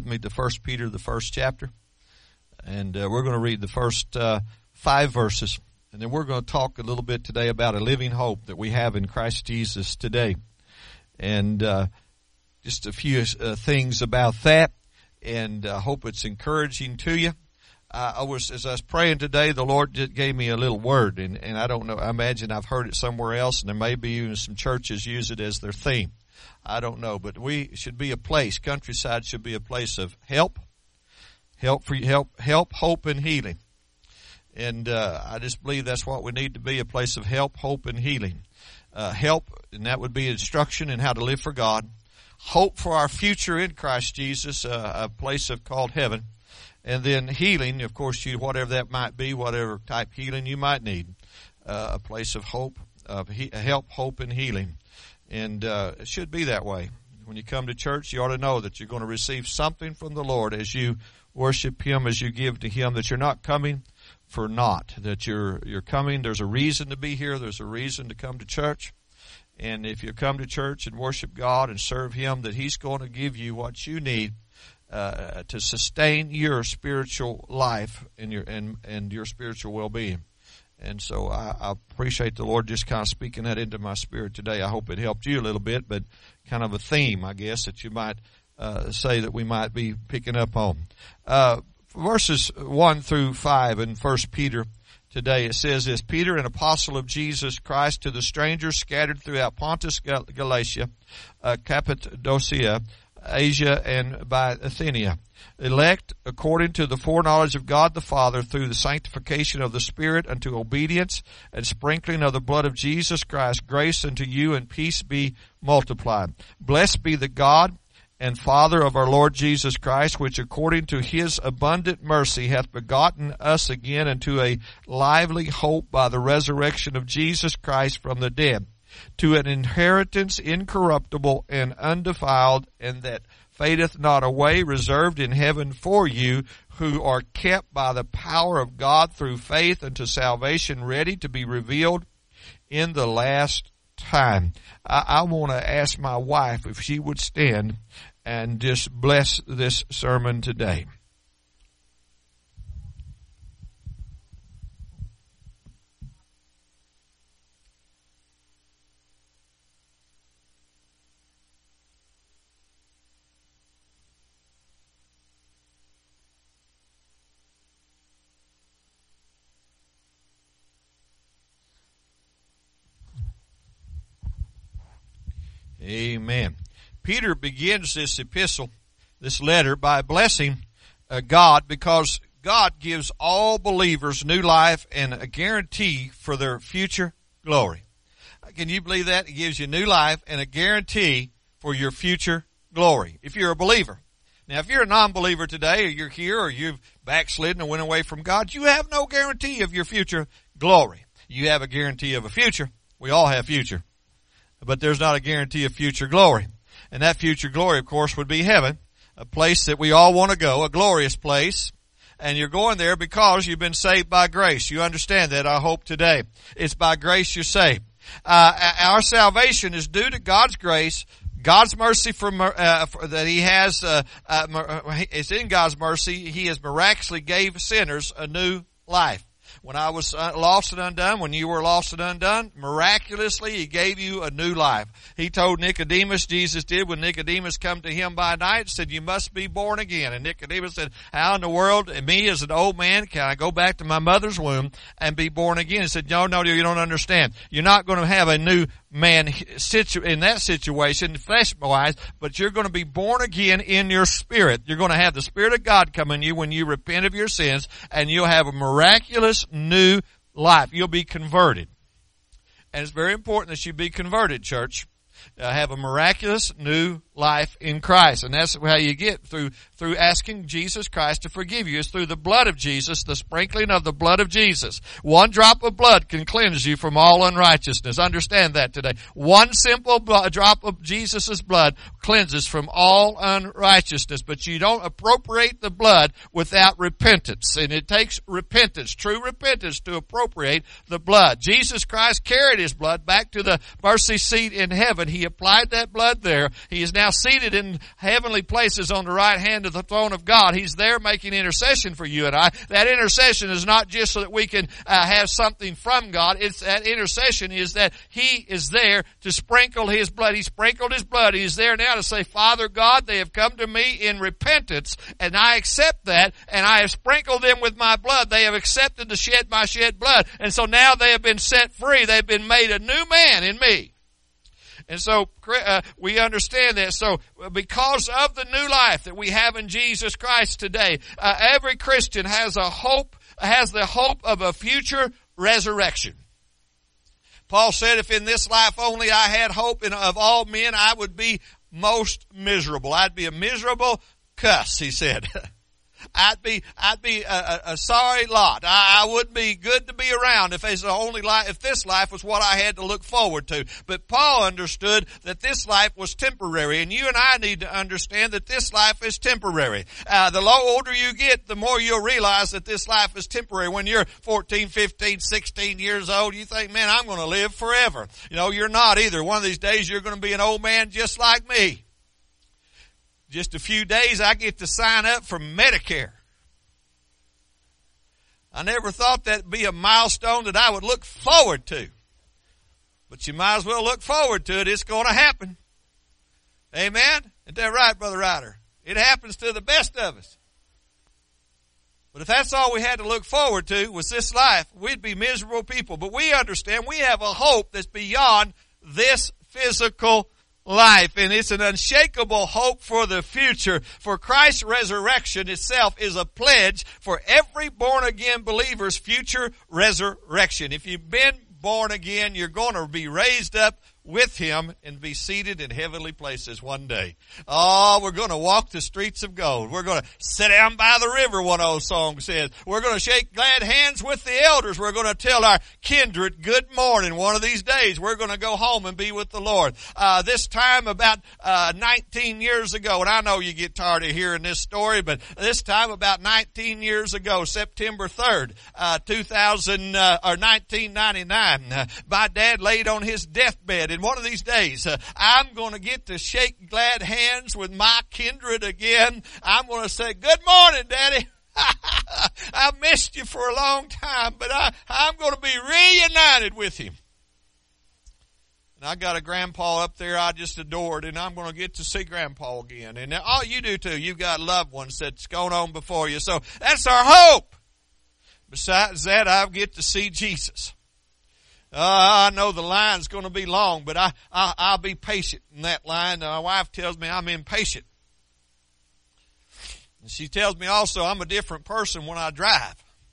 me to 1 Peter, the first chapter. And we're going to read the first 5 verses. And then we're going to talk a little bit today about a living hope that we have in Christ Jesus today. And just a few things about that. And I hope it's encouraging to you. As I was praying today, the Lord gave me a little word. And I don't know, I imagine I've heard it somewhere else. And there may be even some churches use it as their theme. I don't know. But we should be a place, Countryside should be a place of help, hope, and healing. And I just believe that's what we need to be, a place of help, hope, and healing. Help, and that would be instruction in how to live for God. Hope for our future in Christ Jesus, a place called heaven. And then healing, of course, whatever that might be, whatever type healing you might need. A place of hope, help, hope, and healing. And it should be that way. When you come to church, you ought to know that you're going to receive something from the Lord as you worship Him, as you give to Him, that you're not coming for naught, that you're coming. There's a reason to be here. There's a reason to come to church. And if you come to church and worship God and serve Him, that He's going to give you what you need to sustain your spiritual life and your spiritual well-being. And so I appreciate the Lord just kind of speaking that into my spirit today. I hope it helped you a little bit, but kind of a theme, I guess, that you might say that we might be picking up on. Verses 1 through 5 in 1 Peter today, it says this: Peter, an apostle of Jesus Christ, to the strangers scattered throughout Pontus, Galatia, Cappadocia, Asia, and Bithynia, elect according to the foreknowledge of God the Father through the sanctification of the Spirit unto obedience and sprinkling of the blood of Jesus Christ, grace unto you and peace be multiplied. Blessed be the God and Father of our Lord Jesus Christ, which according to His abundant mercy hath begotten us again unto a lively hope by the resurrection of Jesus Christ from the dead, to an inheritance incorruptible and undefiled, and that fadeth not away, reserved in heaven for you, who are kept by the power of God through faith unto salvation, ready to be revealed in the last time. I want to ask my wife if she would stand and just bless this sermon today. Amen. Peter begins this epistle, this letter, by blessing God, because God gives all believers new life and a guarantee for their future glory. Can you believe that? It gives you new life and a guarantee for your future glory, if you're a believer. Now, if you're a non-believer today, or you're here, or you've backslidden and went away from God, you have no guarantee of your future glory. You have a guarantee of a future. We all have future. But there's not a guarantee of future glory. And that future glory, of course, would be heaven, a place that we all want to go, a glorious place. And you're going there because you've been saved by grace. You understand that, I hope, today. It's by grace you're saved. Our salvation is due to God's grace, God's mercy that He has. It's in God's mercy. He has miraculously gave sinners a new life. When I was lost and undone, when you were lost and undone, miraculously He gave you a new life. He told Nicodemus, Jesus did, when Nicodemus come to Him by night, said, you must be born again. And Nicodemus said, how in the world, me as an old man, can I go back to my mother's womb and be born again? He said, no, you don't understand. You're not going to have a new man in that situation, flesh-wise, but you're going to be born again in your spirit. You're going to have the Spirit of God come in you when you repent of your sins, and you'll have a miraculous new life. You'll be converted. And it's very important that you be converted, church. Have a miraculous new life in Christ. And that's how you get through asking Jesus Christ to forgive you. It's through the blood of Jesus, the sprinkling of the blood of Jesus. One drop of blood can cleanse you from all unrighteousness. Understand that today. One simple drop of Jesus' blood cleanses from all unrighteousness. But you don't appropriate the blood without repentance. And it takes repentance, true repentance, to appropriate the blood. Jesus Christ carried His blood back to the mercy seat in heaven. He applied that blood there. He is now seated in heavenly places on the right hand of the throne of God. He's there making intercession for you and I. That intercession is not just so that we can have something from God. It's that intercession is that He is there to sprinkle His blood. He sprinkled His blood. He is there now to say, Father God, they have come to me in repentance, and I accept that, and I have sprinkled them with my blood. They have accepted to shed my shed blood. And so now they have been set free. They've been made a new man in me. And so we understand that. So because of the new life that we have in Jesus Christ today, every Christian has the hope of a future resurrection. Paul said, if in this life only I had hope of all men, I would be most miserable. I'd be a miserable cuss, he said. I'd be a sorry lot. I wouldn't be good to be around if it's the only life, if this life was what I had to look forward to. But Paul understood that this life was temporary, and you and I need to understand that this life is temporary. The older you get, the more you'll realize that this life is temporary. When you're 14, 15, 16 years old, you think, man, I'm going to live forever. You're not either. One of these days you're going to be an old man just like me. Just a few days, I get to sign up for Medicare. I never thought that'd be a milestone that I would look forward to. But you might as well look forward to it. It's going to happen. Amen? Isn't that right, Brother Ryder? It happens to the best of us. But if that's all we had to look forward to was this life, we'd be miserable people. But we understand we have a hope that's beyond this physical life, and it's an unshakable hope for the future. For Christ's resurrection itself is a pledge for every born-again believer's future resurrection. If you've been born again, you're going to be raised up with Him and be seated in heavenly places one day. Oh, we're going to walk the streets of gold. We're going to sit down by the river, one old song says. We're going to shake glad hands with the elders. We're going to tell our kindred good morning. One of these days, we're going to go home and be with the Lord. This time about 19 years ago, and I know you get tired of hearing this story, but this time about 19 years ago, September 3rd, 1999, my dad laid on his deathbed. And one of these days, I'm going to get to shake glad hands with my kindred again. I'm going to say, good morning, Daddy. I missed you for a long time, but I'm going to be reunited with him. And I got a grandpa up there I just adored, and I'm going to get to see grandpa again. And all you do too. You've got loved ones that's gone on before you. So that's our hope. Besides that, I'll get to see Jesus. I know the line's going to be long, but I'll be patient in that line. My wife tells me I'm impatient. And she tells me also I'm a different person when I drive.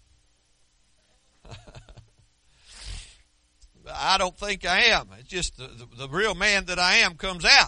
I don't think I am. It's just the real man that I am comes out.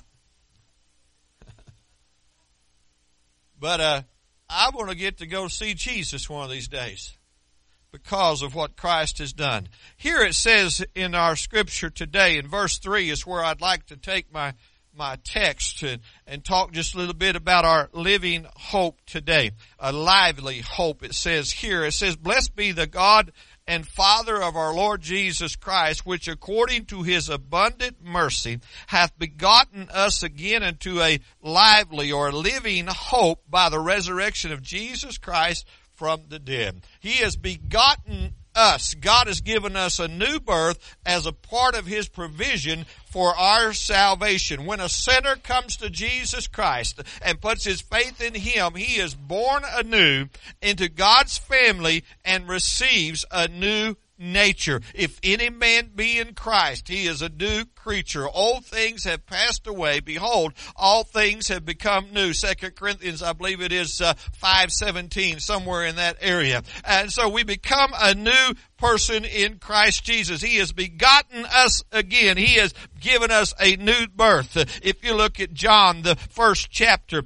But I want to get to go see Jesus one of these days, because of what Christ has done. Here it says in our scripture today, in verse 3 is where I'd like to take my text and talk just a little bit about our living hope today. A lively hope, it says here. It says, blessed be the God and Father of our Lord Jesus Christ, which according to His abundant mercy hath begotten us again into a lively or living hope by the resurrection of Jesus Christ from the dead. He has begotten us. God has given us a new birth as a part of His provision for our salvation. When a sinner comes to Jesus Christ and puts his faith in Him, he is born anew into God's family and receives a new nature. If any man be in Christ, he is a new creature. Old things have passed away. Behold, all things have become new. 2 Corinthians, I believe it is 5:17, somewhere in that area. And so we become a new person in Christ Jesus. He has begotten us again. He has given us a new birth. If you look at John, the first chapter,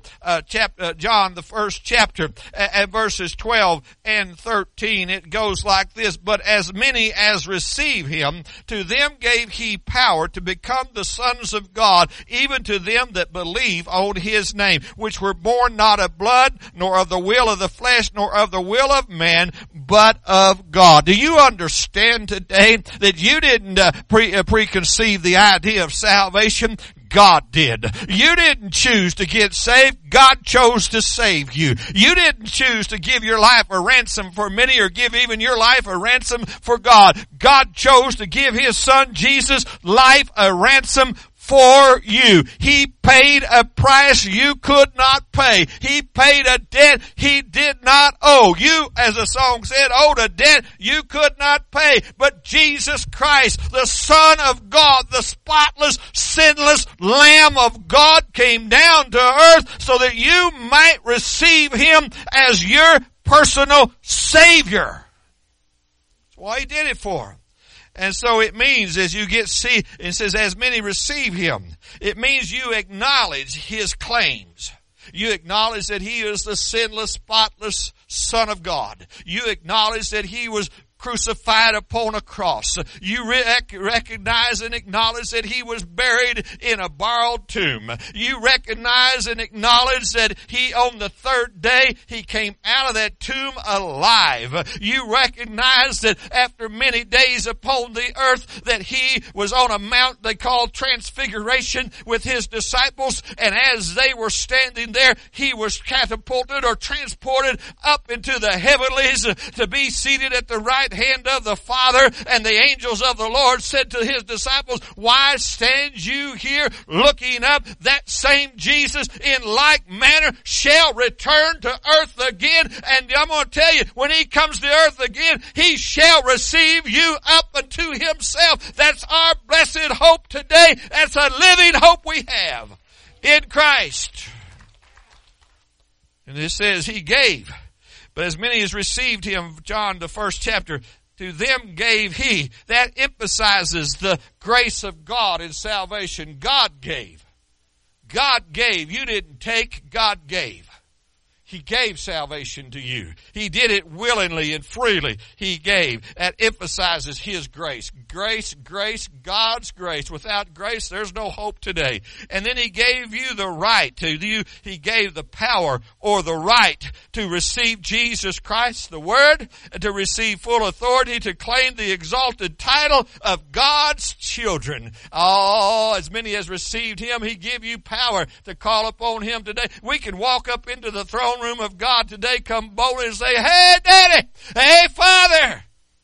and verses 12 and 13, it goes like this, but as many as receive Him, to them gave He power to become the sons of God, even to them that believe on His name, which were born not of blood, nor of the will of the flesh, nor of the will of man, but of God. Do you understand today that you didn't preconceive the idea of salvation? God did. You didn't choose to get saved. God chose to save you. You didn't choose to give your life a ransom for many or give even your life a ransom for God. God chose to give His Son Jesus life a ransom for you. He paid a price you could not pay. He paid a debt He did not owe. You, as the song said, owed a debt you could not pay. But Jesus Christ, the Son of God, the spotless, sinless Lamb of God, came down to earth so that you might receive Him as your personal Savior. That's why He did it for. And so it means as you get see, it says as many receive Him. It means you acknowledge His claims. You acknowledge that He is the sinless, spotless Son of God. You acknowledge that He was crucified upon a cross. You recognize and acknowledge that He was buried in a borrowed tomb. You recognize and acknowledge that He, on the third day, He came out of that tomb alive. You recognize that after many days upon the earth that He was on a mount they called Transfiguration with His disciples, and as they were standing there, He was catapulted or transported up into the heavenlies to be seated at the right hand of the Father. And the angels of the Lord said to His disciples, why stand you here looking up? That same Jesus in like manner shall return to earth again. And I'm going to tell you, when He comes to earth again, He shall receive you up unto Himself. That's our blessed hope today. That's a living hope we have in Christ. And it says He gave. But as many as received Him, John, the 1st chapter, to them gave He. That emphasizes the grace of God in salvation. God gave. God gave. You didn't take, God gave. He gave salvation to you. He did it willingly and freely. He gave. That emphasizes His grace. Grace, grace, God's grace. Without grace, there's no hope today. And then He gave you the right to you. He gave the power or the right to receive Jesus Christ, the Word, to receive full authority, to claim the exalted title of God's children. Oh, as many as received Him, He give you power to call upon Him today. We can walk up into the throne room of God today, come boldly and say, hey, Daddy, hey, Father,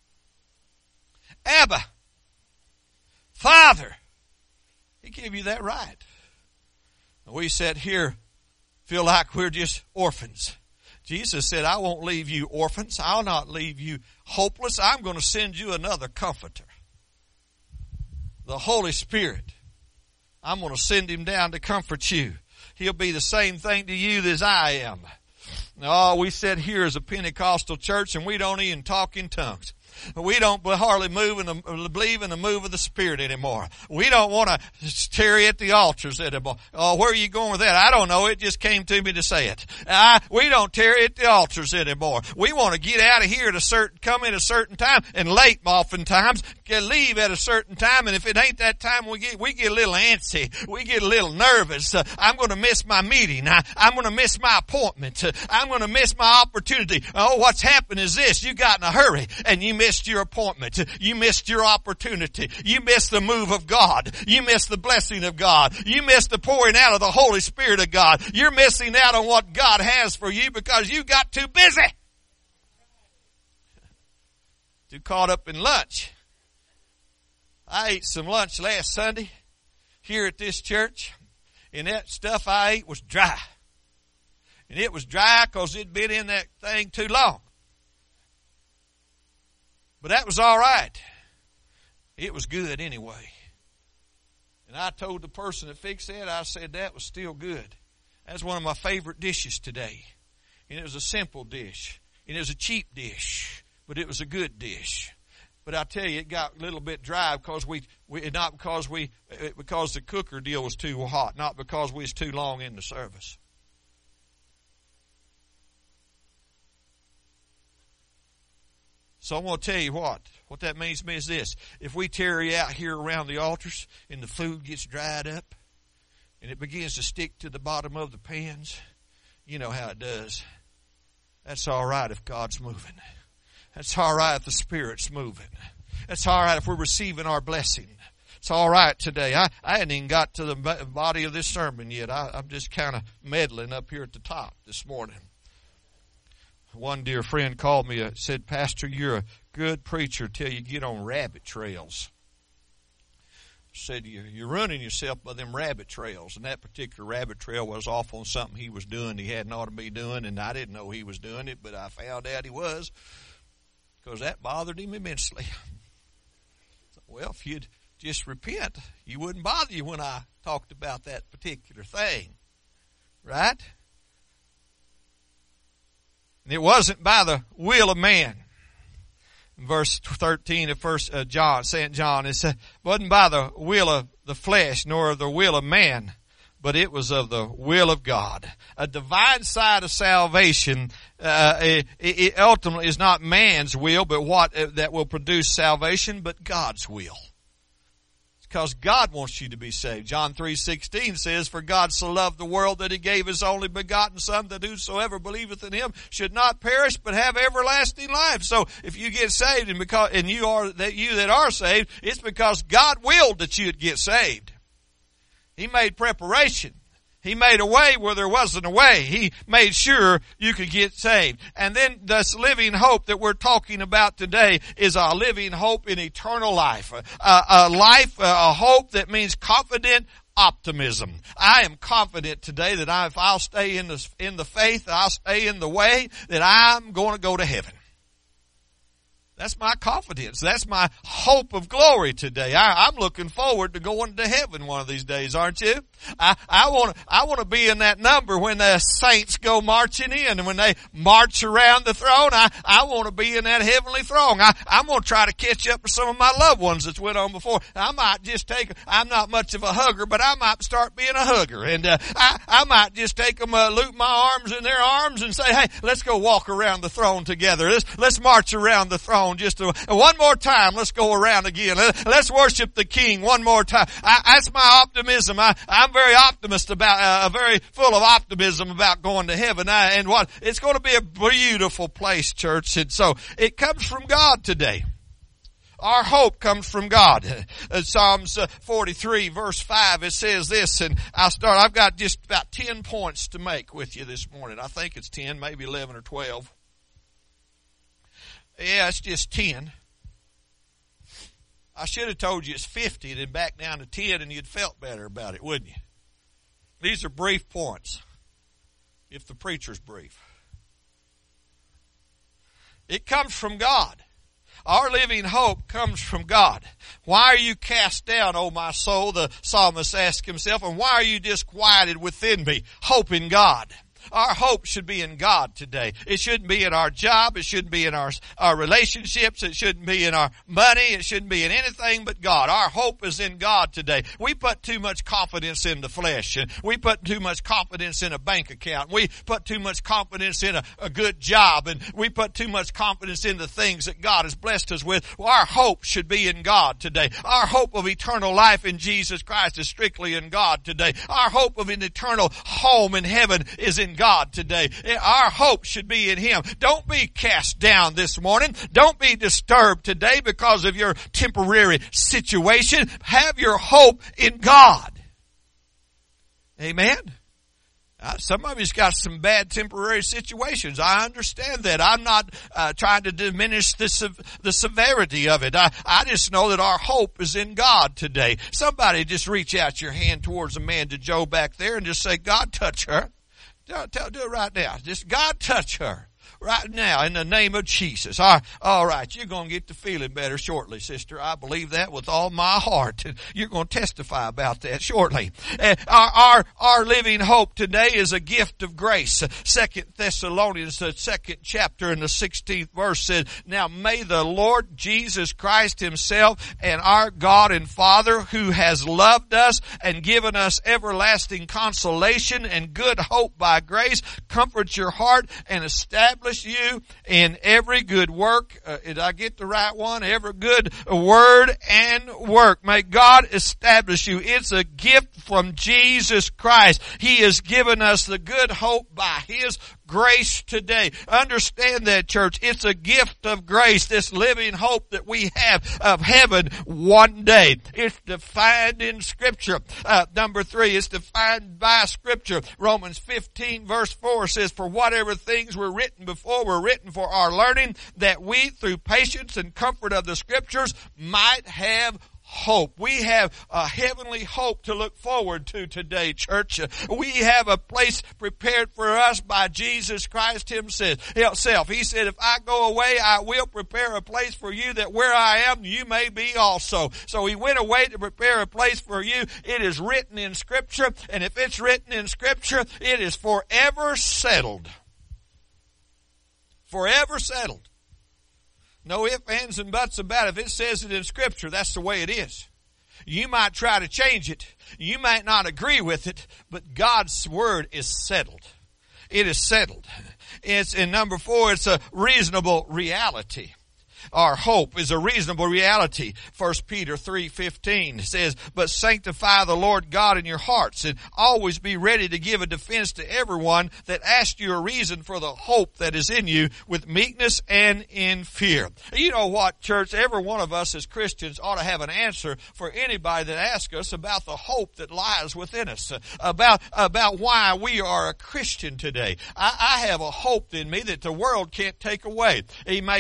Abba, Father. He gave you that right. We sit here, feel like we're just orphans. Jesus said, I won't leave you orphans. I'll not leave you hopeless. I'm going to send you another comforter. The Holy Spirit. I'm going to send Him down to comfort you. He'll be the same thing to you as I am. Oh, we sit here as a Pentecostal church and we don't even talk in tongues. We don't hardly believe in the move of the Spirit anymore. We don't want to tarry at the altars anymore. Oh, where are you going with that? I don't know. It just came to me to say it. We don't tarry at the altars anymore. We want to get out of here come in a certain time, and late oftentimes, leave at a certain time, and if it ain't that time, we get a little antsy. We get a little nervous. I'm going to miss my meeting. I'm going to miss my appointment. I'm going to miss my opportunity. Oh, what's happened is this. You got in a hurry, and you missed your appointment. You missed your opportunity. You missed the move of God. You missed the blessing of God. You missed the pouring out of the Holy Spirit of God. You're missing out on what God has for you because you got too busy. Too caught up in lunch. I ate some lunch last Sunday here at this church, and that stuff I ate was dry. And it was dry because it'd been in that thing too long. But that was all right. It was good anyway. And I told the person that fixed that, I said that was still good. That's one of my favorite dishes today. And it was a simple dish. And it was a cheap dish. But it was a good dish. But I tell you, it got a little bit dry because because the cooker deal was too hot, not because we was too long in the service. So I'm going to tell you what that means to me is this. If we tarry out here around the altars and the food gets dried up and it begins to stick to the bottom of the pans, you know how it does. That's all right if God's moving. That's all right if the Spirit's moving. That's all right if we're receiving our blessing. It's all right today. I hadn't even got to the body of this sermon yet. I'm just kind of meddling up here at the top this morning. One dear friend called me and said, Pastor, you're a good preacher till you get on rabbit trails. Said, you're running yourself by them rabbit trails. And that particular rabbit trail was off on something he was doing he hadn't ought to be doing, and I didn't know he was doing it, but I found out he was, because that bothered him immensely. Well, if you'd just repent, you wouldn't bother you when I talked about that particular thing. Right? And it wasn't by the will of man. In verse 13 of St. John, it wasn't by the will of the flesh nor the will of man, but it was of the will of God. A divine side of salvation, it ultimately is not man's will, but what that will produce salvation, but God's will. Because God wants you to be saved. John 3:16 says, For God so loved the world that he gave his only begotten Son, that whosoever believeth in him should not perish, but have everlasting life. So if you get saved, and you that are saved, it's because God willed that you'd get saved. He made preparation. He made a way where there wasn't a way. He made sure you could get saved. And then this living hope that we're talking about today is a living hope in eternal life. A hope that means confident optimism. I am confident today that if I'll stay in the faith, I'll stay in the way, that I'm going to go to heaven. That's my confidence. That's my hope of glory today. I'm looking forward to going to heaven one of these days, aren't you? I want to be in that number when the saints go marching in, and when they march around the throne. I want to be in that heavenly throng. I'm going to try to catch up with some of my loved ones that's went on before. I'm not much of a hugger, but I might start being a hugger. And I might just take them, loop my arms in their arms and say, hey, let's go walk around the throne together. Let's march around the throne just one more time. Let's go around again. Let's worship the King one more time. That's my optimism. I'm very optimist about, very full of optimism about going to heaven. It's going to be a beautiful place, church. And so it comes from God today. Our hope comes from God. Psalms 43 verse 5, it says this, and I've got just about 10 points to make with you this morning. I think it's 10, maybe 11 or 12. Yeah, it's just 10. I should have told you it's 50, then back down to 10, and you'd felt better about it, wouldn't you? These are brief points, if the preacher's brief. It comes from God. Our living hope comes from God. Why are you cast down, O my soul? The psalmist asked himself, and why are you disquieted within me? Hope in God. Our hope should be in God today. It shouldn't be in our job. It shouldn't be in our relationships. It shouldn't be in our money. It shouldn't be in anything but God. Our hope is in God today. We put too much confidence in the flesh. We put too much confidence in a bank account. We put too much confidence in a good job. And we put too much confidence in the things that God has blessed us with. Well, our hope should be in God today. Our hope of eternal life in Jesus Christ is strictly in God today. Our hope of an eternal home in heaven is in God today. Our hope should be in Him. Don't be cast down this morning. Don't be disturbed today because of your temporary situation. Have your hope in God. Amen. Some of you's got some bad temporary situations. I understand that. I'm not trying to diminish the severity of it. I just know that our hope is in God today. Somebody just reach out your hand towards Amanda Joe back there and just say, God, touch her. Do it right now. Just God, touch her right now in the name of Jesus. All right. You're going to get to feeling better shortly, sister. I believe that with all my heart. You're going to testify about that shortly. Our living hope today is a gift of grace. 2 Thessalonians, the 2nd chapter and the 16th verse said, Now may the Lord Jesus Christ Himself and our God and Father, who has loved us and given us everlasting consolation and good hope by grace, comfort your heart and establish you in every good work. Did I get the right one? Every good word and work. May God establish you. It's a gift from Jesus Christ. He has given us the good hope by His grace today. Understand that, church. It's a gift of grace, this living hope that we have of heaven one day. It's defined in Scripture. Number 3, it's defined by Scripture. Romans 15 verse 4 says, for whatever things were written before were written for our learning, that we through patience and comfort of the Scriptures might have hope. We have a heavenly hope to look forward to today, church. We have a place prepared for us by Jesus Christ himself. He said, if I go away, I will prepare a place for you, that where I am, you may be also. So he went away to prepare a place for you. It is written in Scripture, and if it's written in Scripture, it is forever settled. Forever settled. No ifs, ands, and buts about it. If it says it in Scripture, that's the way it is. You might try to change it. You might not agree with it, but God's Word is settled. It is settled. It's in number 4, it's a reasonable reality. Our hope is a reasonable reality. 1 Peter 3:15 says, but sanctify the Lord God in your hearts, and always be ready to give a defense to everyone that asks you a reason for the hope that is in you, with meekness and in fear. You know what, church? Every one of us as Christians ought to have an answer for anybody that asks us about the hope that lies within us, about why we are a Christian today. I have a hope in me that the world can't take away. He may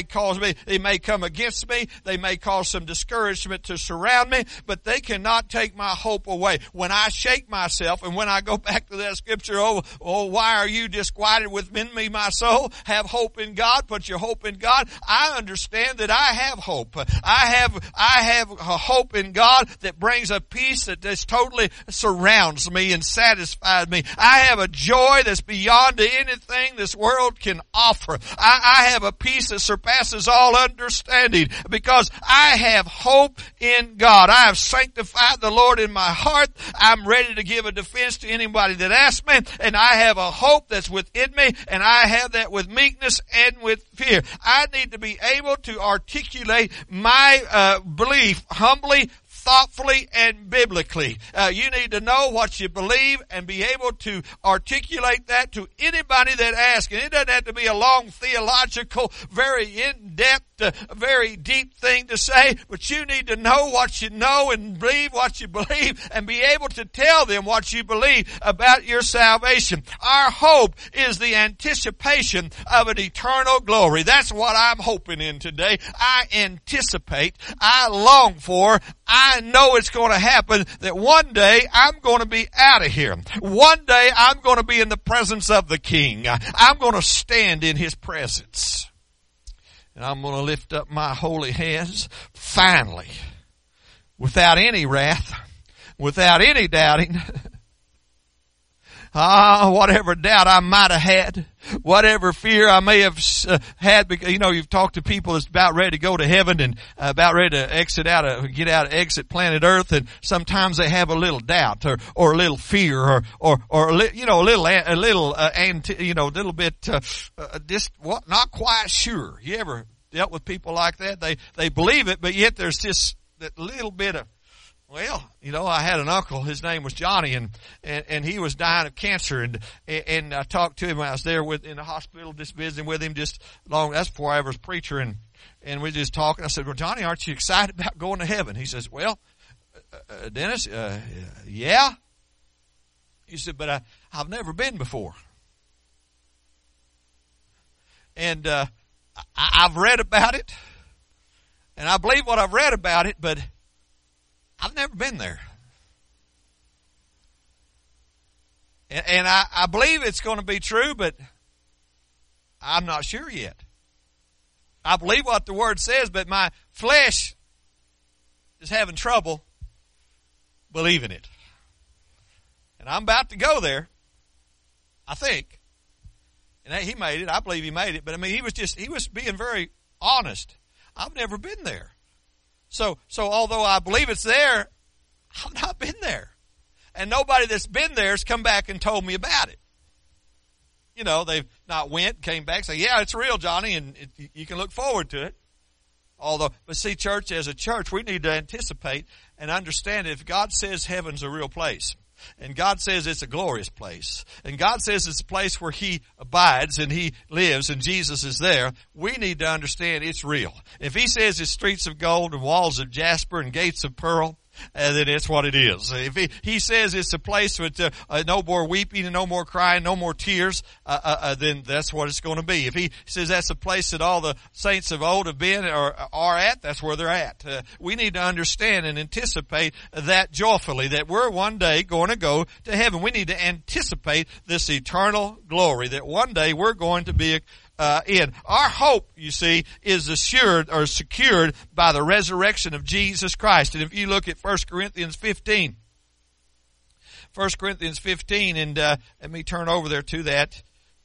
come against me. They may cause some discouragement to surround me, but they cannot take my hope away. When I shake myself and when I go back to that Scripture, why are you disquieted within me, my soul? Have hope in God. Put your hope in God. I understand that I have hope. I have a hope in God that brings a peace that just totally surrounds me and satisfies me. I have a joy that's beyond anything this world can offer. I have a peace that surpasses all understanding, because I have hope in God. I have sanctified the Lord in my heart. I'm ready to give a defense to anybody that asks me, and I have a hope that's within me, and I have that with meekness and with fear. I need to be able to articulate my belief humbly, thoughtfully, and biblically. You need to know what you believe and be able to articulate that to anybody that asks. And it doesn't have to be a long theological, very in-depth, very deep thing to say, but you need to know what you know and believe what you believe and be able to tell them what you believe about your salvation. Our hope is the anticipation of an eternal glory. That's what I'm hoping in today. I anticipate, I long for, I know it's going to happen, that one day I'm going to be out of here. One day I'm going to be in the presence of the King. I'm going to stand in His presence. And I'm going to lift up my holy hands finally, without any wrath, without any doubting. Whatever doubt I might have had, whatever fear I may have had, because, you've talked to people that's about ready to go to heaven and about ready to get out of exit planet Earth, and sometimes they have a little doubt or a little fear or a little bit not quite sure. You ever dealt with people like that? They believe it, but yet there's just that little bit of, I had an uncle, his name was Johnny, and he was dying of cancer, and I talked to him when I was there in the hospital, just visiting with him that's before I was a preacher, and we just talking. I said, well, Johnny, aren't you excited about going to heaven? He says, well, Dennis, yeah. He said, but I've never been before. And I've read about it, and I believe what I've read about it, but I've never been there. And I believe it's going to be true, but I'm not sure yet. I believe what the Word says, but my flesh is having trouble believing it. And I'm about to go there, I think. And he made it. I believe he made it. But he was being very honest. I've never been there. So although I believe it's there, I've not been there. And nobody that's been there has come back and told me about it. They've not went, came back, say, yeah, it's real, Johnny, and you can look forward to it. But see, church, as a church, we need to anticipate and understand if God says heaven's a real place, And God says it's a glorious place. And God says it's a place where He abides and He lives and Jesus is there. We need to understand it's real. If He says it's streets of gold and walls of jasper and gates of pearl, then it's what it is. If he says it's a place with no more weeping and no more crying, no more tears, then that's what it's going to be. If he says that's a place that all the saints of old have been or are at, that's where they're at. We need to understand and anticipate that joyfully, that we're one day going to go to heaven. We need to anticipate this eternal glory, that one day we're going to be in. Our hope, you see, is assured or secured by the resurrection of Jesus Christ. And if you look at 1 Corinthians 15, and let me turn over there to that.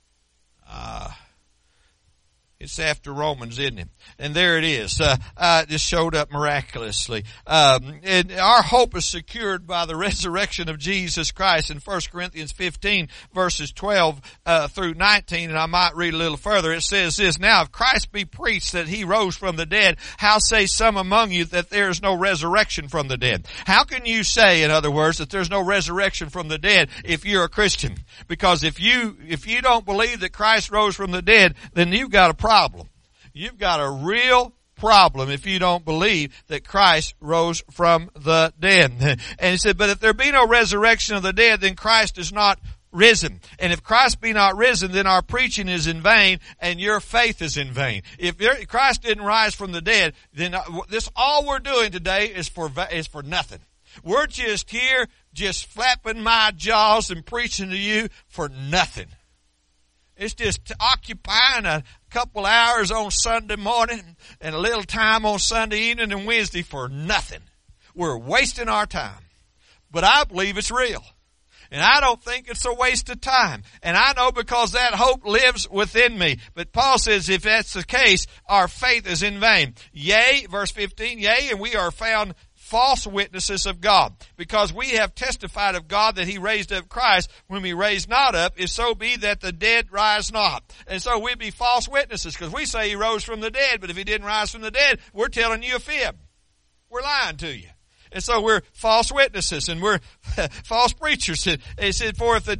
It's after Romans, isn't it? And there it is. It just showed up miraculously. And our hope is secured by the resurrection of Jesus Christ in 1 Corinthians 15 verses 12 through 19. And I might read a little further. It says this, "Now if Christ be preached that He rose from the dead, how say some among you that there is no resurrection from the dead?" How can you say, in other words, that there's no resurrection from the dead if you're a Christian? Because if you don't believe that Christ rose from the dead, then you've got a problem. You've got a real problem if you don't believe that Christ rose from the dead. And he said, "But if there be no resurrection of the dead, then Christ is not risen. And if Christ be not risen, then our preaching is in vain and your faith is in vain." If Christ didn't rise from the dead, then all we're doing today is for nothing. We're just here, just flapping my jaws and preaching to you for nothing. It's just occupying a couple hours on Sunday morning and a little time on Sunday evening and Wednesday for nothing. We're wasting our time. But I believe it's real. And I don't think it's a waste of time. And I know because that hope lives within me. But Paul says if that's the case, our faith is in vain. Yea, verse 15, "Yea, and we are found false witnesses of God, because we have testified of God that He raised up Christ, whom He raised not up, if so be that the dead rise not." And so we'd be false witnesses, because we say He rose from the dead, but if He didn't rise from the dead, we're telling you a fib. We're lying to you. And so we're false witnesses, and we're false preachers. It said, "For if the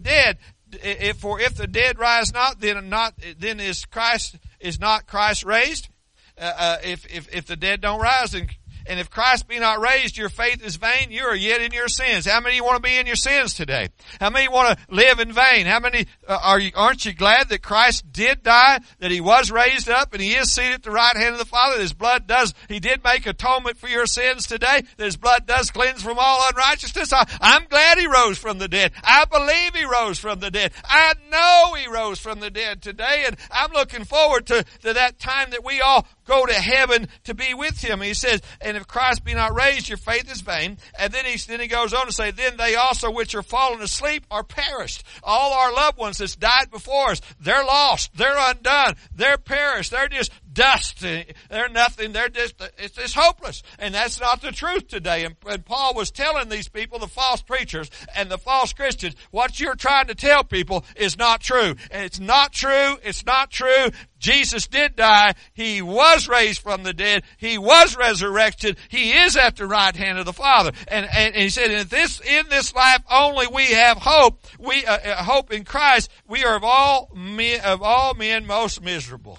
dead rise not, then is not Christ raised?" If the dead don't rise, then And if Christ be not raised, your faith is vain. You are yet in your sins. How many want to be in your sins today? How many want to live in vain? How many aren't you glad that Christ did die, that He was raised up, and He is seated at the right hand of the Father? That His blood He did make atonement for your sins today. That His blood does cleanse from all unrighteousness. I'm glad He rose from the dead. I believe He rose from the dead. I know He rose from the dead today, and I'm looking forward to that time that we all go to heaven to be with Him. He says, and if Christ be not raised, your faith is vain. And then he goes on to say, then they also which are fallen asleep are perished. All our loved ones that's died before us, they're lost. They're undone. They're perished. They're just dust. They're nothing. It's just hopeless. And that's not the truth today. And Paul was telling these people, the false preachers and the false Christians, what you're trying to tell people is not true. And it's not true. It's not true. Jesus did die. He was raised from the dead. He was resurrected. He is at the right hand of the Father. And he said, in this life only we have hope. We hope in Christ. We are of all men most miserable.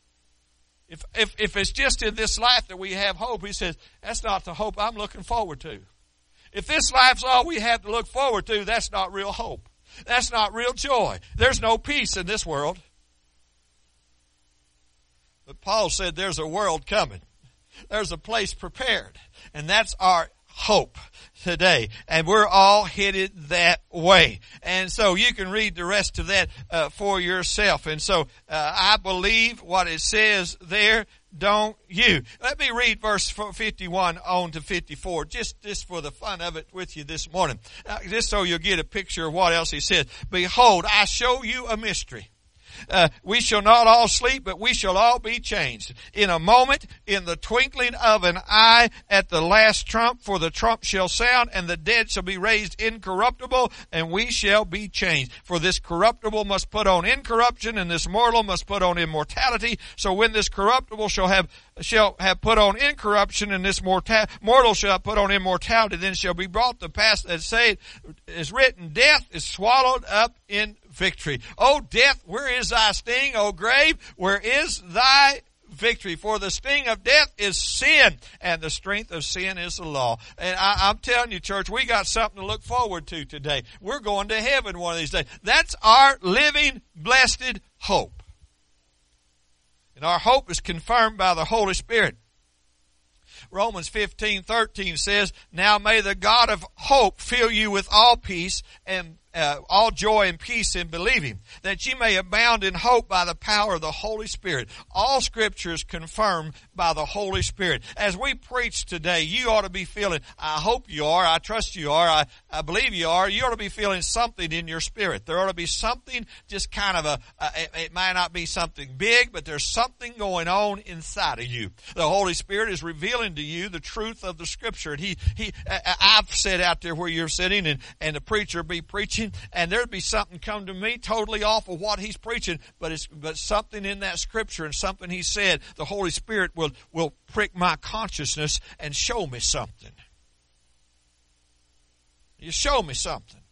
If it's just in this life that we have hope, he says, that's not the hope I'm looking forward to. If this life's all we have to look forward to, that's not real hope. That's not real joy. There's no peace in this world. But Paul said there's a world coming. There's a place prepared. And that's our hope today. And we're all headed that way. And so you can read the rest of that for yourself. And so I believe what it says there, don't you? Let me read verse 51 on to 54, just for the fun of it with you this morning. Just so you'll get a picture of what else he says. Behold, I show you a mystery. We shall not all sleep, but we shall all be changed. In a moment, in the twinkling of an eye, at the last trump, for the trump shall sound, and the dead shall be raised incorruptible, and we shall be changed. For this corruptible must put on incorruption, and this mortal must put on immortality. So when this corruptible shall have put on incorruption, and this mortal shall have put on immortality, then shall be brought to pass that say is written, death is swallowed up in victory. O death, where is thy sting? O grave, where is thy victory? For the sting of death is sin, and the strength of sin is the law. And I'm telling you, church, we got something to look forward to today. We're going to heaven one of these days. That's our living, blessed hope. And our hope is confirmed by the Holy Spirit. Romans 15:13 says, now may the God of hope fill you with all peace and all joy and peace in believing, that ye may abound in hope by the power of the Holy Spirit. All Scripture is confirmed by the Holy Spirit. As we preach today, you ought to be feeling, I hope you are, I trust you are, I believe you are, you ought to be feeling something in your spirit. There ought to be something, just kind of it might not be something big, but there's something going on inside of you. The Holy Spirit is revealing to you the truth of the Scripture. And I've sat out there where you're sitting, and the preacher be preaching, and there'd be something come to me totally off of what he's preaching, but something in that Scripture and something he said, the Holy Spirit will prick my consciousness and show me something. You show me something.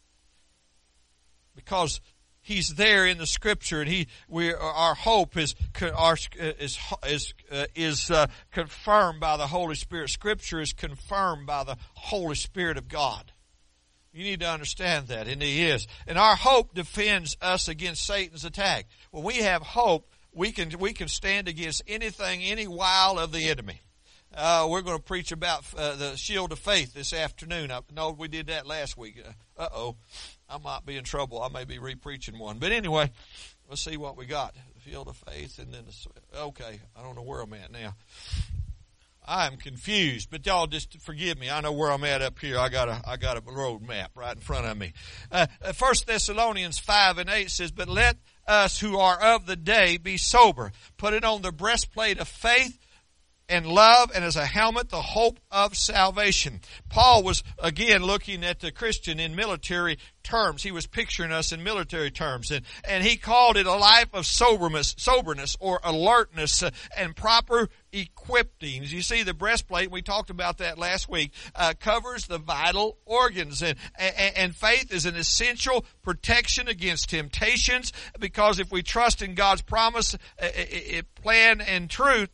Because he's there in the Scripture, and our hope is confirmed by the Holy Spirit. Scripture is confirmed by the Holy Spirit of God. You need to understand that, and He is. And our hope defends us against Satan's attack. When we have hope, we can stand against anything, any wile of the enemy. We're going to preach about the shield of faith this afternoon. No, we did that last week. I might be in trouble. I may be re-preaching one. But anyway, let's see what we got. The shield of faith, and then okay, I don't know where I'm at now. I'm confused, but y'all just forgive me. I know where I'm at up here. I got a road map right in front of me. 1 Thessalonians 5:8 says, but let us who are of the day be sober, put it on the breastplate of faith and love, and as a helmet, the hope of salvation. Paul was, again, looking at the Christian in military terms. He was picturing us in military terms. And he called it a life of soberness or alertness and proper equipping. You see, the breastplate, we talked about that last week, covers the vital organs. And faith is an essential protection against temptations, because if we trust in God's promise, plan, and truth,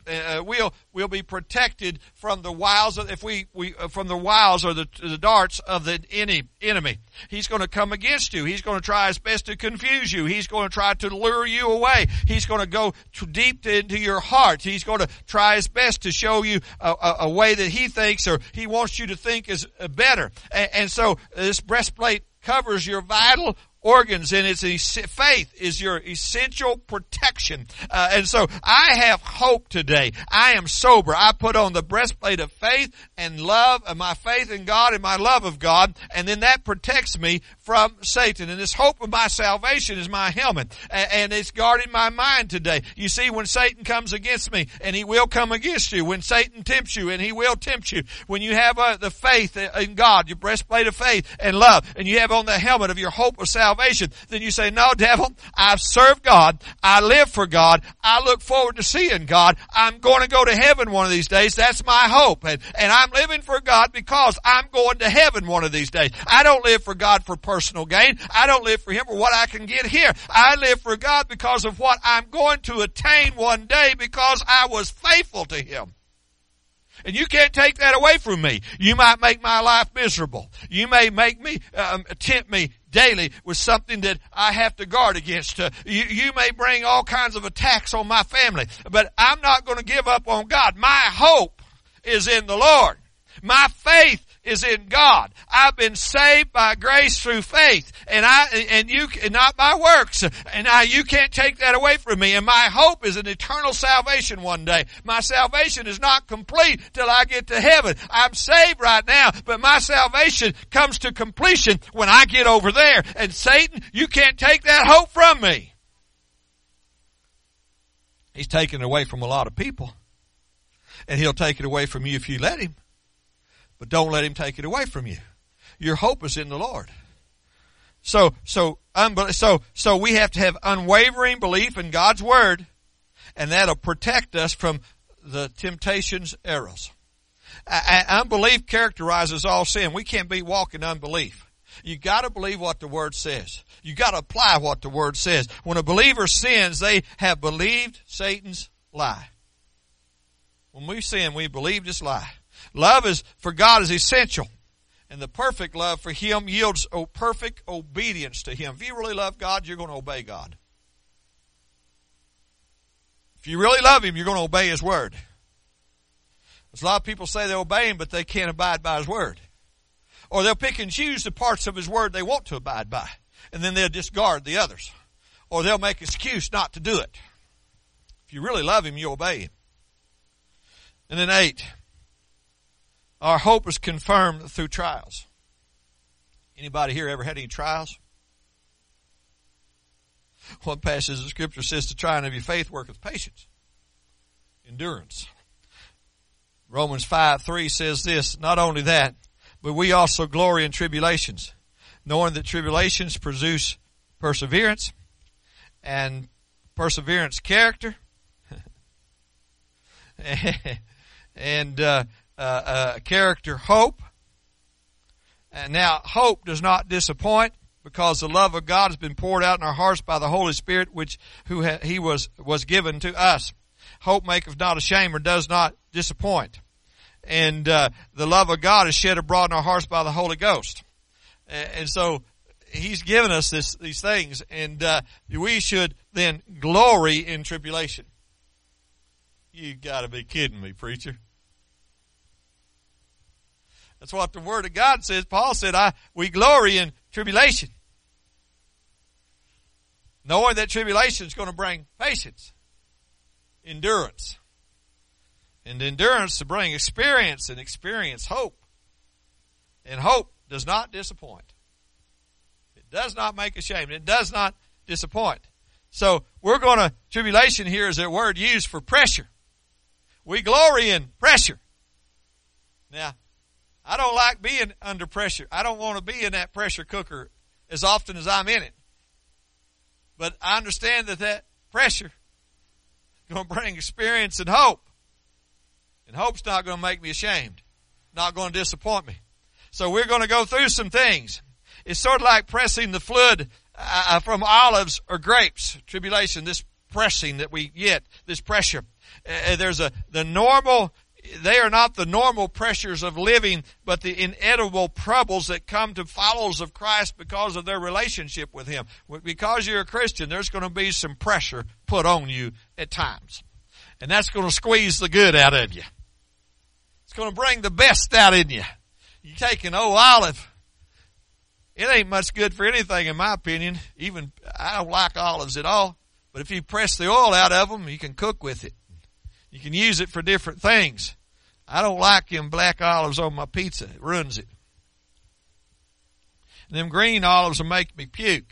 we'll be protected from the wiles of, from the wiles or the darts of the enemy. He's going to come against you. He's going to try his best to confuse you. He's going to try to lure you away. He's going to go too deep into your heart. He's going to try his best to show you a way that he thinks, or he wants you to think is better. And so this breastplate covers your vital organs, and faith is your essential protection. And so I have hope today. I am sober. I put on the breastplate of faith and love, and my faith in God and my love of God, and then that protects me from Satan. And this hope of my salvation is my helmet, and it's guarding my mind today. You see, when Satan comes against me, and he will come against you, when Satan tempts you, and he will tempt you, when you have the faith in God, your breastplate of faith and love, and you have on the helmet of your hope of salvation, then you say, no, devil, I've served God. I live for God. I look forward to seeing God. I'm going to go to heaven one of these days. That's my hope. And I'm living for God because I'm going to heaven one of these days. I don't live for God for personal gain. I don't live for Him for what I can get here. I live for God because of what I'm going to attain one day, because I was faithful to Him. And you can't take that away from me. You might make my life miserable. You may make me, tempt me daily with something that I have to guard against. You may bring all kinds of attacks on my family. But I'm not going to give up on God. My hope is in the Lord. My faith is in God. I've been saved by grace through faith, and not by works. And you can't take that away from me. And my hope is an eternal salvation one day. My salvation is not complete till I get to heaven. I'm saved right now, but my salvation comes to completion when I get over there. And Satan, you can't take that hope from me. He's taking it away from a lot of people. And He'll take it away from you if you let Him. But don't let Him take it away from you. Your hope is in the Lord. So we have to have unwavering belief in God's Word, and that'll protect us from the temptation's arrows. Unbelief characterizes all sin. We can't be walking unbelief. You got to believe what the Word says. You got to apply what the Word says. When a believer sins, they have believed Satan's lie. When we sin, we believe this lie. Love for God is essential. And the perfect love for Him yields perfect obedience to Him. If you really love God, you're going to obey God. If you really love Him, you're going to obey His Word. There's a lot of people say they obey Him, but they can't abide by His Word. Or they'll pick and choose the parts of His Word they want to abide by. And then they'll discard the others. Or they'll make excuse not to do it. If you really love Him, you obey Him. And then 8. Our hope is confirmed through trials. Anybody here ever had any trials? One passage of Scripture says the trying of your faith worketh patience, endurance. Romans 5:3 says this, not only that, but we also glory in tribulations, knowing that tribulations produce perseverance, and perseverance character, and character hope. And now hope does not disappoint, because the love of God has been poured out in our hearts by the Holy Spirit, He was given to us. Hope maketh not ashamed, or does not disappoint. And the love of God is shed abroad in our hearts by the Holy Ghost. And so He's given us these things, and we should then glory in tribulation. You got to be kidding me, preacher. That's what the Word of God says. Paul said, we glory in tribulation, knowing that tribulation is going to bring patience, endurance, and endurance to bring experience, and experience hope. And hope does not disappoint. It does not make ashamed. It does not disappoint. So tribulation here is a word used for pressure. We glory in pressure. Now, I don't like being under pressure. I don't want to be in that pressure cooker as often as I'm in it. But I understand that pressure is going to bring experience and hope. And hope's not going to make me ashamed. Not going to disappoint me. So we're going to go through some things. It's sort of like pressing the fluid from olives or grapes. Tribulation, this pressing that we get, this pressure. They are not the normal pressures of living, but the inedible troubles that come to followers of Christ because of their relationship with Him. Because you're a Christian, there's going to be some pressure put on you at times. And that's going to squeeze the good out of you. It's going to bring the best out in you. You take an old olive. It ain't much good for anything, in my opinion. Even, I don't like olives at all. But if you press the oil out of them, you can cook with it. You can use it for different things. I don't like them black olives on my pizza. It ruins it. And them green olives will make me puke.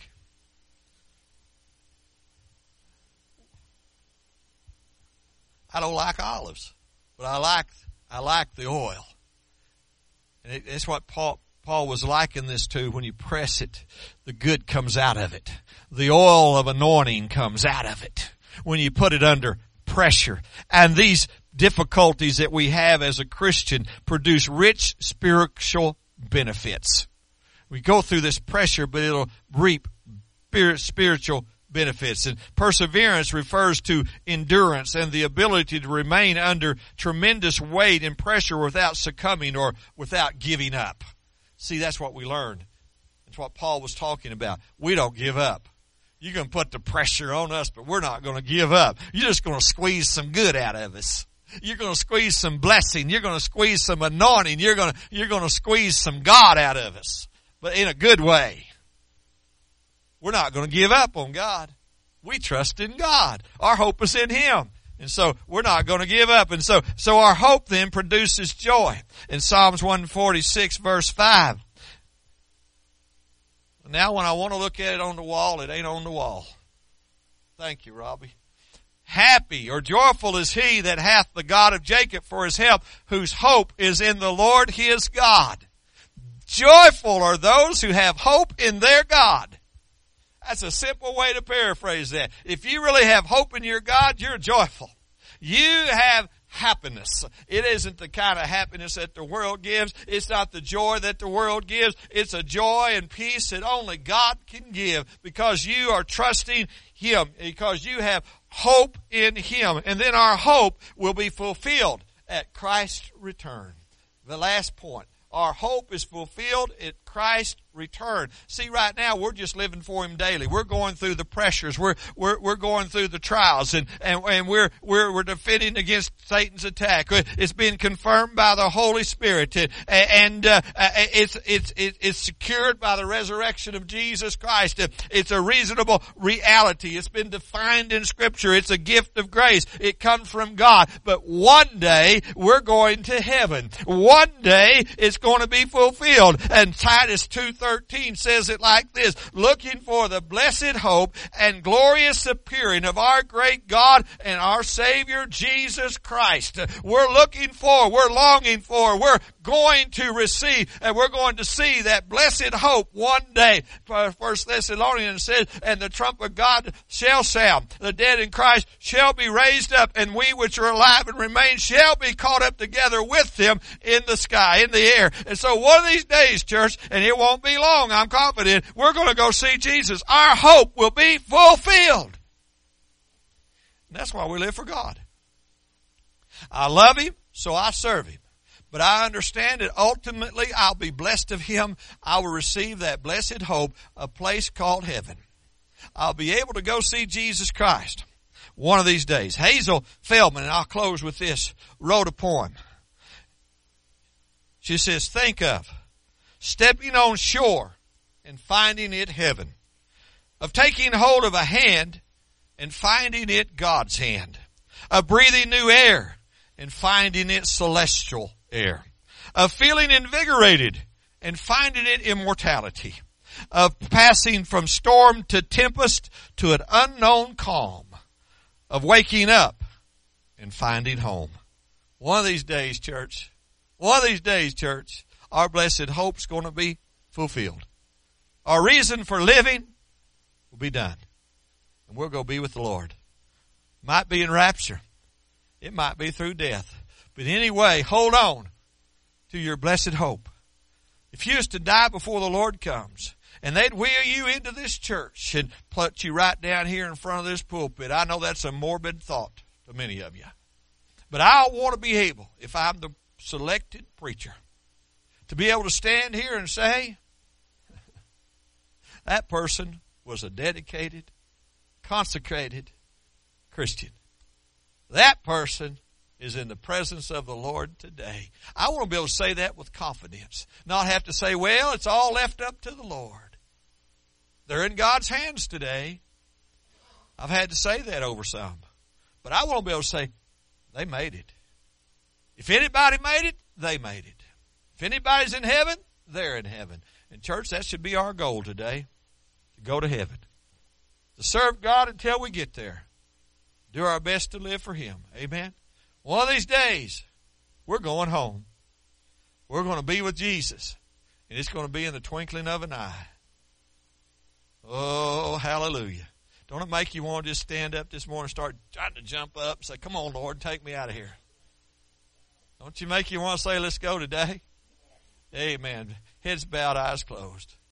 I don't like olives, but I like the oil. And it's what Paul was liking this to. When you press it, the good comes out of it. The oil of anointing comes out of it when you put it under pressure. And these difficulties that we have as a Christian produce rich spiritual benefits. We go through this pressure, but it'll reap spiritual benefits. And perseverance refers to endurance and the ability to remain under tremendous weight and pressure without succumbing or without giving up. See, that's what we learned. That's what Paul was talking about. We don't give up. You're going to put the pressure on us, but we're not going to give up. You're just going to squeeze some good out of us. You're going to squeeze some blessing. You're going to squeeze some anointing. You're going to squeeze some God out of us, but in a good way. We're not going to give up on God. We trust in God. Our hope is in Him. And so we're not going to give up. And so our hope then produces joy. In Psalms 146 verse 5. Now when I want to look at it on the wall, it ain't on the wall. Thank you, Robbie. Happy or joyful is he that hath the God of Jacob for his help, whose hope is in the Lord his God. Joyful are those who have hope in their God. That's a simple way to paraphrase that. If you really have hope in your God, you're joyful. You have happiness. It isn't the kind of happiness that the world gives. It's not the joy that the world gives. It's a joy and peace that only God can give because you are trusting Him, because you have hope in Him. And then our hope will be fulfilled at Christ's return. The last point. Our hope is fulfilled at Christ's return. See, right now we're just living for Him daily. We're going through the pressures. We're going through the trials, and we're defending against Satan's attack. It's been confirmed by the Holy Spirit, and it's secured by the resurrection of Jesus Christ. It's a reasonable reality. It's been defined in Scripture. It's a gift of grace. It comes from God. But one day we're going to heaven. One day it's going to be fulfilled. And Titus 2:13 says it like this: looking for the blessed hope and glorious appearing of our great God and our Savior Jesus Christ. We're looking for, we're longing for, we're going to receive, and we're going to see that blessed hope one day. 1 Thessalonians says, and the trump of God shall sound. The dead in Christ shall be raised up, and we which are alive and remain shall be caught up together with them in the sky, in the air. And so one of these days, church, and it won't be long, I'm confident, we're going to go see Jesus. Our hope will be fulfilled. And that's why we live for God. I love Him, so I serve Him. But I understand that ultimately I'll be blessed of Him. I will receive that blessed hope, a place called heaven. I'll be able to go see Jesus Christ one of these days. Hazel Feldman, and I'll close with this, wrote a poem. She says, think of stepping on shore and finding it heaven, of taking hold of a hand and finding it God's hand, of breathing new air and finding it celestial air, of feeling invigorated and finding it immortality, of passing from storm to tempest to an unknown calm, of waking up and finding home. One of these days, church, our blessed hope's going to be fulfilled. Our reason for living will be done. And we'll go be with the Lord. Might be in rapture. It might be through death. But anyway, hold on to your blessed hope. If you was to die before the Lord comes, and they'd wheel you into this church and put you right down here in front of this pulpit, I know that's a morbid thought to many of you. But I want to be able, if I'm the selected preacher, to be able to stand here and say, that person was a dedicated, consecrated Christian. That person is in the presence of the Lord today. I want to be able to say that with confidence. Not have to say, well, it's all left up to the Lord. They're in God's hands today. I've had to say that over some. But I want to be able to say, they made it. If anybody made it, they made it. If anybody's in heaven, they're in heaven. And church, that should be our goal today, to go to heaven. To serve God until we get there. Do our best to live for Him. Amen. One of these days, we're going home. We're going to be with Jesus. And it's going to be in the twinkling of an eye. Oh, hallelujah. Don't it make you want to just stand up this morning and start trying to jump up and say, come on, Lord, take me out of here. Don't you make you want to say, let's go today? Amen. Heads bowed, eyes closed.